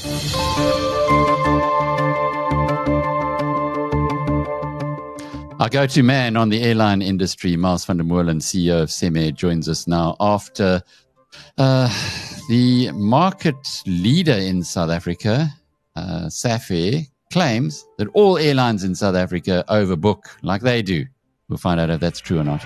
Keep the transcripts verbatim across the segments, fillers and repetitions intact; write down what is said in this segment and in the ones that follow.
Our go-to man on the airline industry, Miles van der Molen, C E O of Semair, joins us now after uh, the market leader in South Africa, uh, Safair, claims that all airlines in South Africa overbook like they do. We'll find out if that's true or not.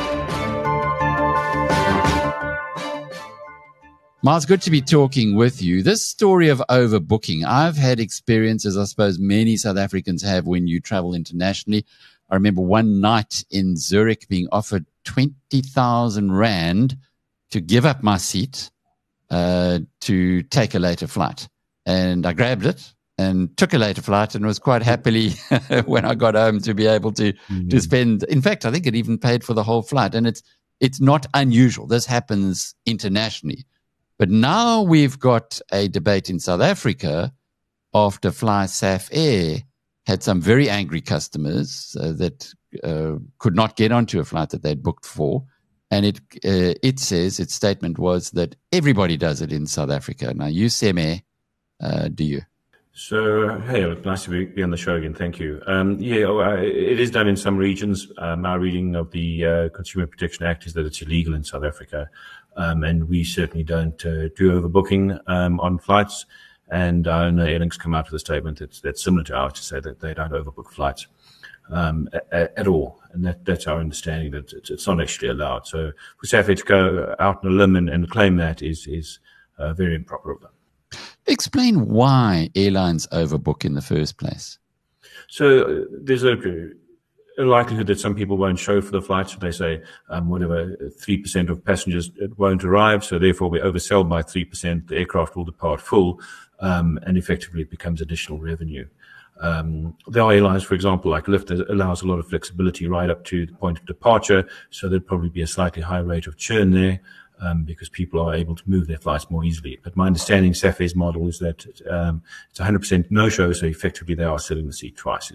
Miles, good to be talking with you. This story of overbooking, I've had experiences, I suppose many South Africans have when you travel internationally. I remember one night in Zurich being offered twenty thousand rand to give up my seat uh, to take a later flight. And I grabbed it and took a later flight and was quite happily when I got home to be able to, mm-hmm. to spend. In fact, I think it even paid for the whole flight. And it's it's not unusual. This happens internationally. But now we've got a debate in South Africa after Fly Safair had some very angry customers uh, that uh, could not get onto a flight that they'd booked for. And it uh, it says, its statement was that everybody does it in South Africa. Now, you, Semair, uh, do you? So, hey, nice to be on the show again. Thank you. Um, yeah, it is done in some regions. Um, our reading of the uh, Consumer Protection Act is that it's illegal in South Africa. Um, and we certainly don't uh, do overbooking um, on flights. And I know Airlink's come out with a statement that's, that's similar to ours to say that they don't overbook flights um, at, at all. And that, that's our understanding, that it's, it's not actually allowed. So for Safair to go out on a limb and, and claim that is, is uh, very improper of them. Explain why airlines overbook in the first place. So uh, there's a, a likelihood that some people won't show for the flight. So they say, um, whatever, three percent of passengers won't arrive. So therefore we oversell by three percent. The aircraft will depart full. Um, and effectively it becomes additional revenue. Um, there are airlines, for example, like Lyft, that allows a lot of flexibility right up to the point of departure. So there'd probably be a slightly higher rate of churn there, um, because people are able to move their flights more easily. But my understanding, Safair's model is that, um, it's one hundred percent no-show. So effectively they are selling the seat twice,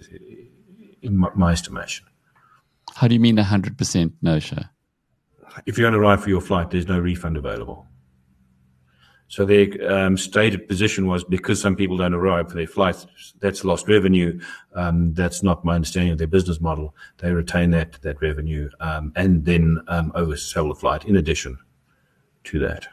in my, my estimation. How do you mean one hundred percent no-show? If you don't arrive for your flight, there's no refund available. So their um, stated position was, because some people don't arrive for their flights, that's lost revenue. Um, that's not my understanding of their business model. They retain that that revenue um, and then um, oversell the flight in addition to that.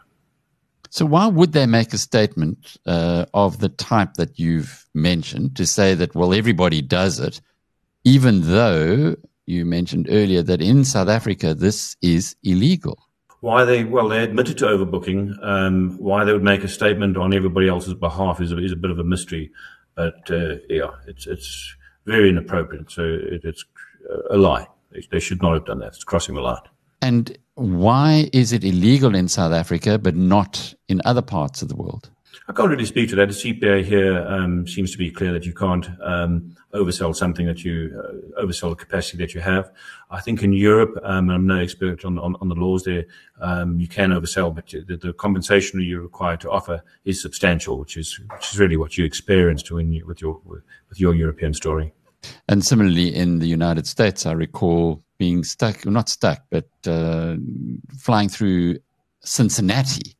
So why would they make a statement uh, of the type that you've mentioned to say that, well, everybody does it, even though you mentioned earlier that in South Africa this is illegal? Why they, well, they admitted to overbooking. Um, why they would make a statement on everybody else's behalf is a, is a bit of a mystery. But, uh, yeah, it's, it's very inappropriate. So it, it's a lie. They, they should not have done that. It's crossing the line. And why is it illegal in South Africa but not in other parts of the world? I can't really speak to that. The C P A here um, seems to be clear that you can't um, oversell something that you uh, oversell the capacity that you have. I think in Europe, um, I'm no expert on, on, on the laws there, um, you can oversell, but the, the compensation you're required to offer is substantial, which is which is really what you experienced when you, with your with your European story. And similarly, in the United States, I recall being stuck, well, not stuck, but uh, flying through Cincinnati,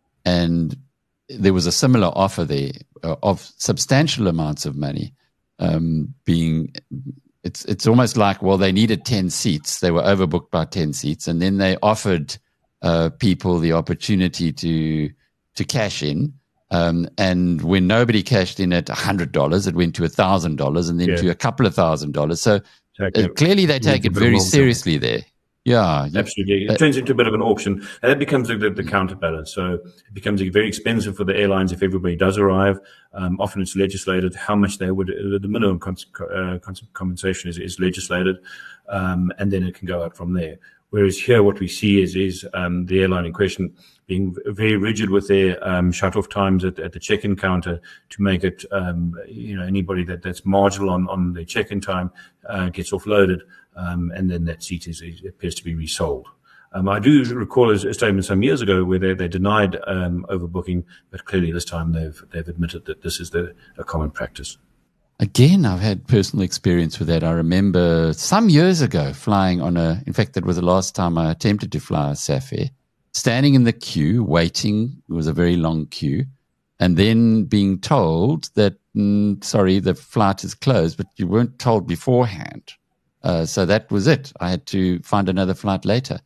and there was a similar offer there uh, of substantial amounts of money um, being, it's it's almost like, well, they needed ten seats. They were overbooked by ten seats. And then they offered uh, people the opportunity to to cash in. Um, and when nobody cashed in at one hundred dollars, it went to one thousand dollars and then yeah. to a couple of thousand dollars. So uh, clearly they take it very seriously there. Yeah, absolutely. It turns into a bit of an auction, and that becomes the, the, the counterbalance. So it becomes very expensive for the airlines if everybody does arrive. Um, often it's legislated how much they would, the minimum cons, uh, compensation is, is legislated, um, and then it can go out from there. Whereas here, what we see is is um, the airline in question being very rigid with their um, shut-off times at, at the check-in counter to make it, um, you know, anybody that, that's marginal on, on their check-in time uh, gets offloaded, um, and then that seat is, is appears to be resold. Um, I do recall a, a statement some years ago where they, they denied um, overbooking, but clearly this time they've they've admitted that this is the, a common practice. Again, I've had personal experience with that. I remember some years ago flying on a, in fact, that was the last time I attempted to fly a Safair, standing in the queue, waiting. It was a very long queue. and then being told that, mm, sorry, the flight is closed, but you weren't told beforehand. Uh, so that was it. I had to find another flight later.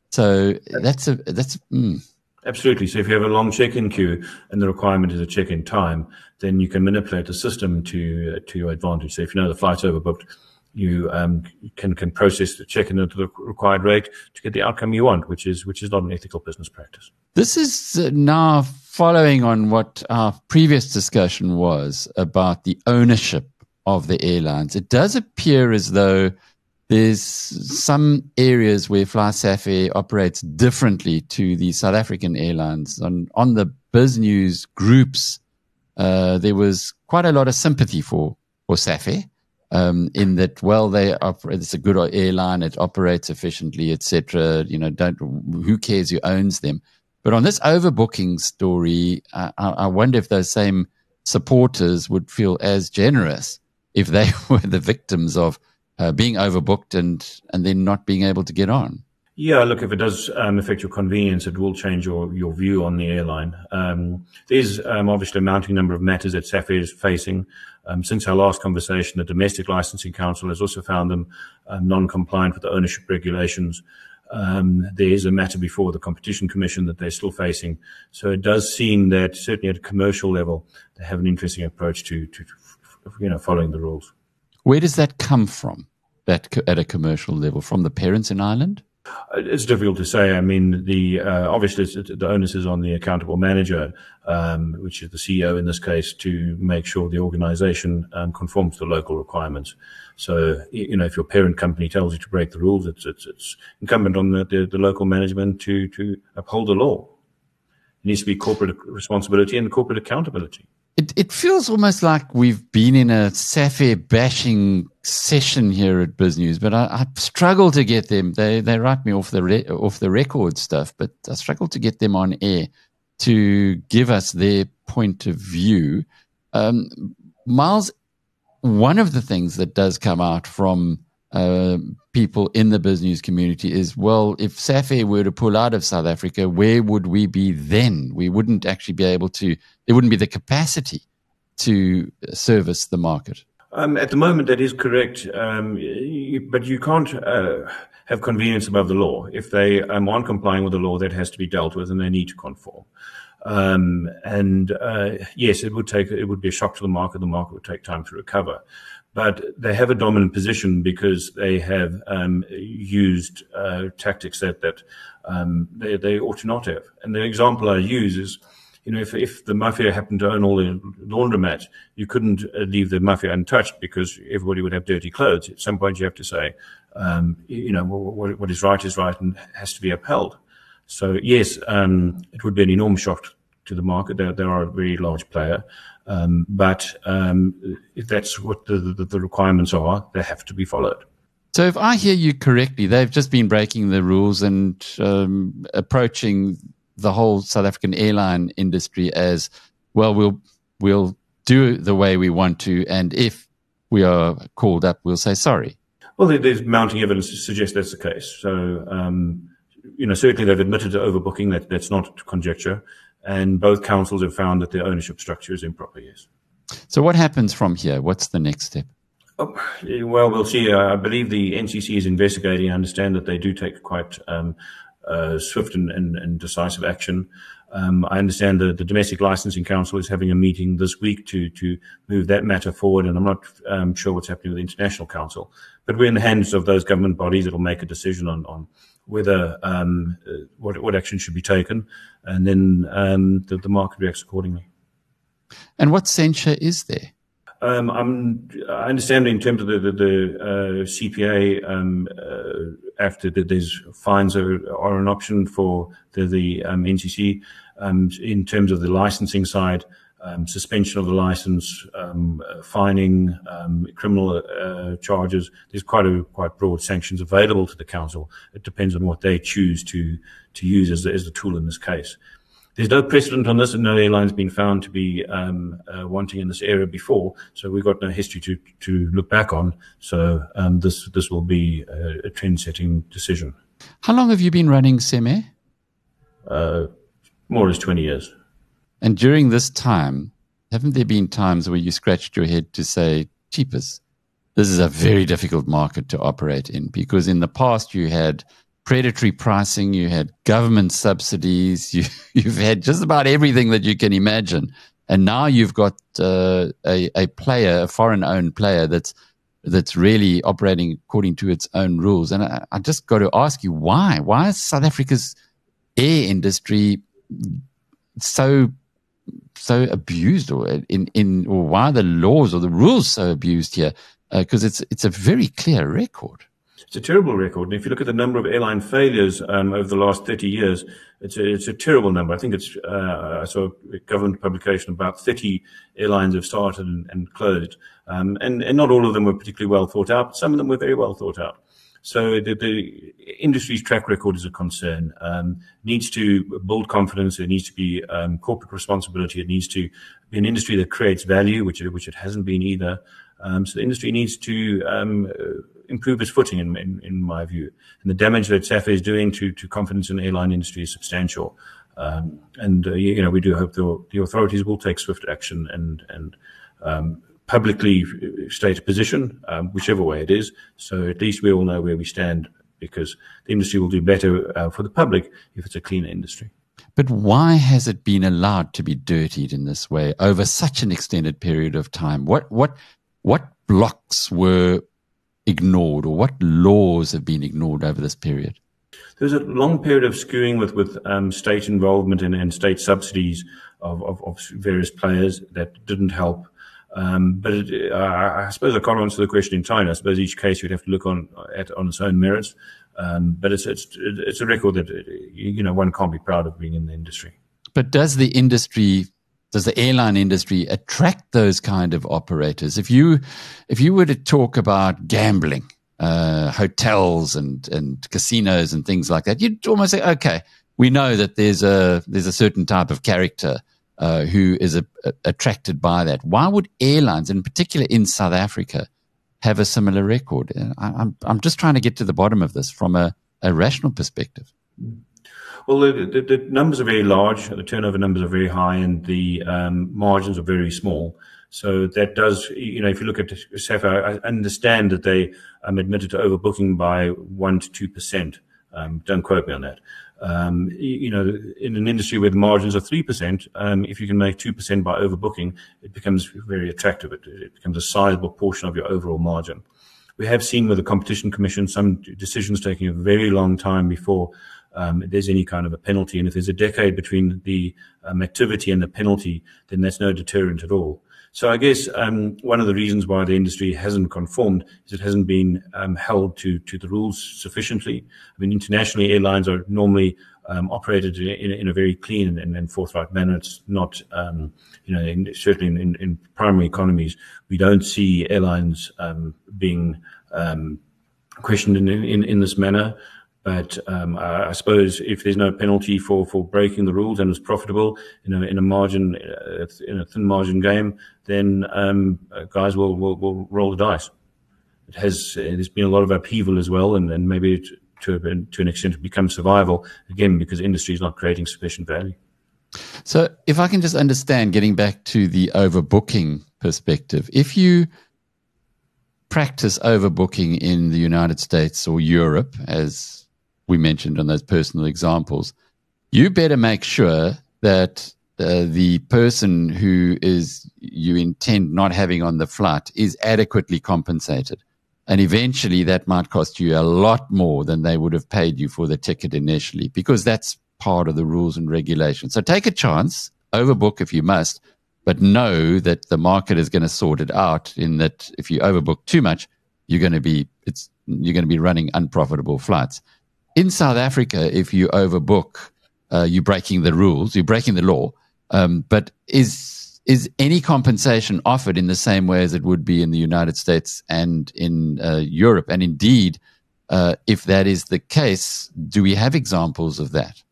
So that's a, that's, mm. Absolutely. So if you have a long check-in queue and the requirement is a check-in time, then you can manipulate the system to uh, to your advantage. So if you know the flight's overbooked, you um, can can process the check-in at the required rate to get the outcome you want, which is which is not an ethical business practice. This is uh, now following on what our previous discussion was about the ownership of the airlines. It does appear as though there's some areas where FlySafair operates differently to the South African airlines. On, on the BizNews groups, uh, there was quite a lot of sympathy for, for Safair, um, in that, well, they operate, it's a good airline, it operates efficiently, et cetera. You know, don't, who cares who owns them? But on this overbooking story, uh, I, I wonder if those same supporters would feel as generous if they were the victims of Uh, being overbooked and, and then not being able to get on. Yeah, look, if it does um, affect your convenience, it will change your, your view on the airline. Um, there's um, obviously a mounting number of matters that Safair is facing. Um, since our last conversation, the Domestic Licensing Council has also found them um, non-compliant with the ownership regulations. Um, there is a matter before the Competition Commission that they're still facing. So it does seem that certainly at a commercial level, they have an interesting approach to, to, to you know, following the rules. Where does that come from, that co- at a commercial level? From the parents in Ireland? It's difficult to say. I mean, the uh, obviously it's, the onus is on the accountable manager, um, which is the C E O in this case, to make sure the organisation um, conforms to local requirements. So, you know, if your parent company tells you to break the rules, it's it's, it's incumbent on the, the, the local management to to uphold the law. It needs to be corporate responsibility and corporate accountability. It, it feels almost like we've been in a Safair bashing session here at BizNews, but I, I struggle to get them. They they write me off the re, off the record stuff, but I struggle to get them on air to give us their point of view. Um, Miles, one of the things that does come out from uh, people in the BizNews community is, well, if Safair were to pull out of South Africa, where would we be then? We wouldn't actually be able to. There wouldn't be the capacity to service the market. Um, at the moment, that is correct, um, you, but you can't uh, have convenience above the law. If they um, aren't complying with the law, that has to be dealt with, and they need to conform. Um, and uh, yes, it would take it would be a shock to the market. The market would take time to recover, but they have a dominant position because they have um, used uh, tactics that that um, they, they ought to not have. And the example I use is, you know, if if the mafia happened to own all the laundromats, you couldn't uh, leave the mafia untouched because everybody would have dirty clothes. At some point, you have to say, um, you know, what, what is right is right and has to be upheld. So yes, um, it would be an enormous shock to the market. They, they are a very large player, um, but um, if that's what the, the, the requirements are, they have to be followed. So if I hear you correctly, they've just been breaking the rules and um, approaching the whole South African airline industry as, well, we'll we'll do the way we want to, and if we are called up, we'll say sorry. Well, there's mounting evidence to suggest that's the case. So, um, you know, certainly they've admitted to overbooking. That that's not conjecture, and both councils have found that their ownership structure is improper. Yes. So, what happens from here? What's the next step? Oh, well, we'll see. I believe the N C C is investigating. I understand that they do take quite um, Uh, swift and, and, and decisive action. Um, I understand that the Domestic Licensing Council is having a meeting this week to to move that matter forward, and I'm not um, sure what's happening with the International Council. But we're in the hands of those government bodies that will make a decision on, on whether um, uh, what, what action should be taken, and then um, the, the market reacts accordingly. And what censure is there? Um, I'm, I understand in terms of the, the, the uh, C P A, um, uh, after that there's fines are, are an option for the, the um, N C C. Um, in terms of the licensing side, um, suspension of the license, um, uh, fining, um, criminal uh, charges. There's quite a quite broad sanctions available to the council. It depends on what they choose to to use as the, as the tool in this case. There's no precedent on this, and no airline's been found to be um, uh, wanting in this area before, so we've got no history to to look back on. So um, this this will be a, a trend-setting decision. How long have you been running Seme? Uh, more or less twenty years. And during this time, haven't there been times where you scratched your head to say, cheapers, this is a very difficult market to operate in? Because in the past you had predatory pricing, you had government subsidies, you, you've had just about everything that you can imagine. And now you've got uh, a, a player, a foreign-owned player that's that's really operating according to its own rules. And I, I just got to ask you, why? Why is South Africa's air industry so so abused, or in in or why are the laws or the rules so abused here? Because uh, it's it's a very clear record. It's a terrible record. And if you look at the number of airline failures um, over the last thirty years, it's a, it's a terrible number. I think it's, uh, I saw a government publication, about thirty airlines have started and, and closed. Um, and, and not all of them were particularly well thought out, but some of them were very well thought out. So the, the industry's track record is a concern. Um, needs to build confidence. It needs to be um, corporate responsibility. It needs to be an industry that creates value, which it, which it hasn't been either. Um, so the industry needs to um, improve its footing, in, in, in my view. And the damage that SAFA is doing to, to confidence in the airline industry is substantial. Um, and, uh, you know, we do hope the, the authorities will take swift action and, and um, publicly state a position, um, whichever way it is. So at least we all know where we stand, because the industry will do better uh, for the public if it's a cleaner industry. But why has it been allowed to be dirtied in this way over such an extended period of time? What, what, what blocks were ignored, or what laws have been ignored over this period? There was a long period of skewing with, with um, state involvement and, and state subsidies of, of, of various players that didn't help. Um, but it, uh, I suppose I can't answer the question in China. I suppose each case you'd have to look on at on its own merits. Um, but it's, it's it's a record that, you know, one can't be proud of being in the industry. But does the industry, does the airline industry attract those kind of operators? If you if you were to talk about gambling, uh, hotels and and casinos and things like that, you'd almost say, okay, we know that there's a there's a certain type of character Uh, who is a, a, attracted by that. Why would airlines, in particular in South Africa, have a similar record? I, I'm I'm just trying to get to the bottom of this from a, a rational perspective. Well, the, the, the numbers are very large, the turnover numbers are very high, and the um, margins are very small. So that does, you know, if you look at SAFA, I understand that they um, admitted to overbooking by one to two percent. Um, don't quote me on that. Um, you know, in an industry where the margins are three percent, um, if you can make two percent by overbooking, it becomes very attractive. It, it becomes a sizable portion of your overall margin. We have seen with the Competition Commission some decisions taking a very long time before um, there's any kind of a penalty. And if there's a decade between the um, activity and the penalty, then that's no deterrent at all. So I guess um, one of the reasons why the industry hasn't conformed is it hasn't been um, held to, to the rules sufficiently. I mean, internationally, airlines are normally um, operated in, in a very clean and, and forthright manner. It's not, um, you know, in, certainly in, in, in primary economies, we don't see airlines um, being um, questioned in, in, in this manner. But um, I suppose if there's no penalty for, for breaking the rules and it's profitable in a, in a margin, uh, in a thin margin game, then um, guys will, will, will roll the dice. It has, uh, there's been a lot of upheaval as well, and, and maybe it, to, to an extent it becomes survival, again, because industry is not creating sufficient value. So if I can just understand, getting back to the overbooking perspective, if you practice overbooking in the United States or Europe, as we mentioned on those personal examples, you better make sure that uh, the person who is you intend not having on the flight is adequately compensated. And eventually that might cost you a lot more than they would have paid you for the ticket initially, because that's part of the rules and regulations. So take a chance, overbook if you must, but know that the market is going to sort it out, in that if you overbook too much, you're going to be, it's, you're going to be running unprofitable flights. In South Africa, if you overbook, uh, you're breaking the rules, you're breaking the law. Um, but is is any compensation offered in the same way as it would be in the United States and in uh, Europe? And indeed, uh, if that is the case, do we have examples of that?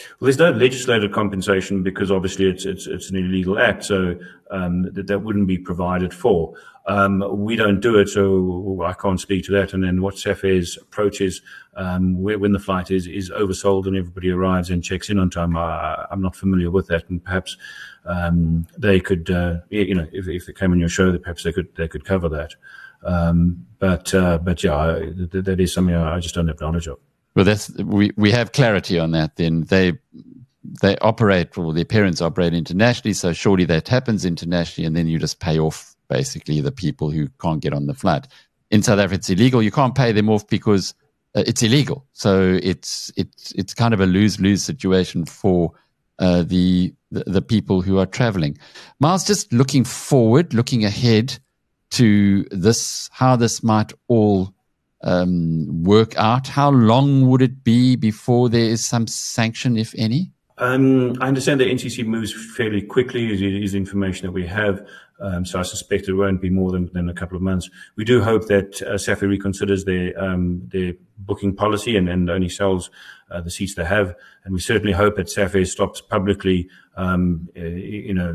Well, there's no legislated compensation because obviously it's it's it's an illegal act, so um, that that wouldn't be provided for. Um, we don't do it, so I can't speak to that. And then what SAFER's approach is, um, when the flight is is oversold and everybody arrives and checks in on time, I, I'm not familiar with that, and perhaps um, they could, uh, you know, if if they came on your show, that perhaps they could they could cover that. Um, but uh, but yeah, that, that is something I just don't have knowledge of. Well, that's we, we have clarity on that. Then they they operate, or their parents operate internationally, so surely that happens internationally, and then you just pay off basically the people who can't get on the flight. In South Africa, it's illegal. You can't pay them off because uh, it's illegal. So it's it's it's kind of a lose lose situation for uh, the, the the people who are traveling. Miles, just looking forward, looking ahead to this, how this might all Um, work out. How long would it be before there is some sanction, if any? Um, I understand the N C C moves fairly quickly, is, is information that we have. Um, so I suspect it won't be more than, than a couple of months. We do hope that uh, SAFER reconsiders their um, their booking policy and, and only sells uh, the seats they have. And we certainly hope that SAFER stops publicly, um, uh, you know,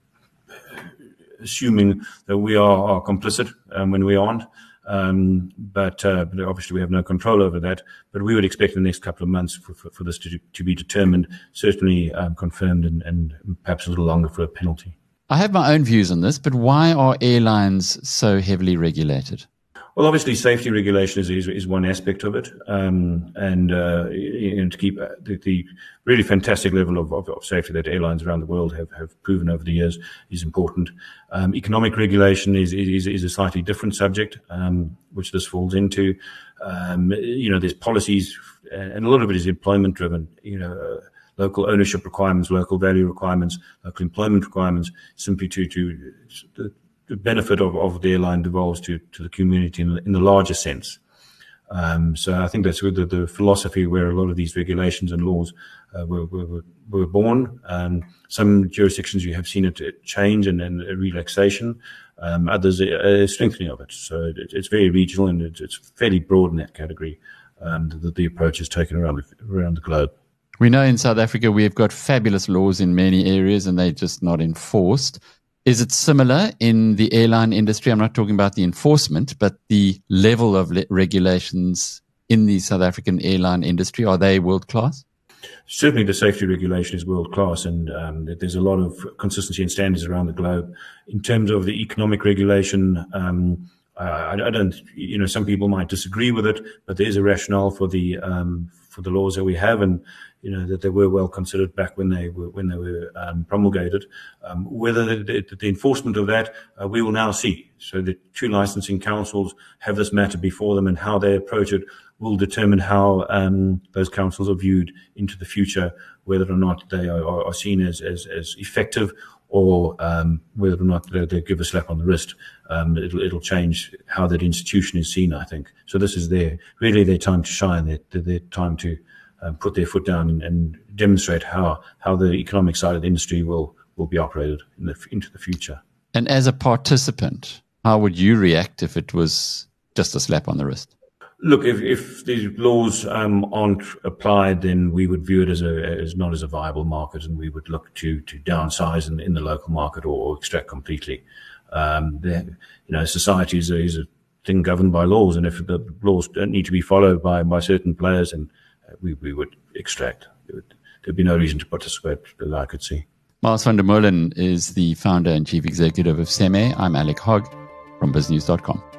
assuming that we are, are complicit um, when we aren't. Um, but, uh, but obviously we have no control over that. But we would expect in the next couple of months for, for, for this to, to be determined, certainly um, confirmed, and, and perhaps a little longer for a penalty. I have my own views on this, but why are airlines so heavily regulated? Well, obviously, safety regulation is is, is one aspect of it, um, and uh, you know, to keep the, the really fantastic level of, of, of safety that airlines around the world have, have proven over the years is important. Um, economic regulation is, is is a slightly different subject, um, which this falls into. Um, you know, there's policies, and a lot of it is employment driven. You know. Uh, local ownership requirements, local value requirements, local employment requirements, simply to, to the, the benefit of, of the airline devolves to, to the community in, in the larger sense. Um, so I think that's the, the philosophy where a lot of these regulations and laws uh, were, were, were born. Um, some jurisdictions you have seen it change and, and a relaxation, um, others a, a strengthening of it. So it, it's very regional, and it, it's fairly broad in that category, um, that the approach is taken around the, around the globe. We know in South Africa we've got fabulous laws in many areas, and they're just not enforced. Is it similar in the airline industry? I'm not talking about the enforcement, but the level of le- regulations in the South African airline industry, are they world class? Certainly the safety regulation is world class, and um, there's a lot of consistency and standards around the globe. In terms of the economic regulation, um, I, I don't, you know, some people might disagree with it, but there is a rationale for the um, for the laws that we have, and you know, that they were well considered back when they were when they were um, promulgated. Um, whether the, the, the enforcement of that, uh, we will now see. So the two licensing councils have this matter before them, and how they approach it will determine how um, those councils are viewed into the future, whether or not they are, are seen as, as, as effective, or um, whether or not they, they give a slap on the wrist. Um, it'll, it'll change how that institution is seen, I think. So this is their really their time to shine, their, their time to Um, put their foot down and, and demonstrate how, how the economic side of the industry will, will be operated in the, into the future. And as a participant, how would you react if it was just a slap on the wrist? Look, if, if these laws um, aren't applied, then we would view it as a as not as a viable market, and we would look to to downsize in, in the local market, or, or extract completely. Um, the, you know, society is a, is a thing governed by laws, and if the laws don't need to be followed by, by certain players, and We, we would extract. Would, there'd be no reason to participate that I could see. Miles van der Molen is the founder and chief executive of SEME. I'm Alec Hogg from biznews dot com.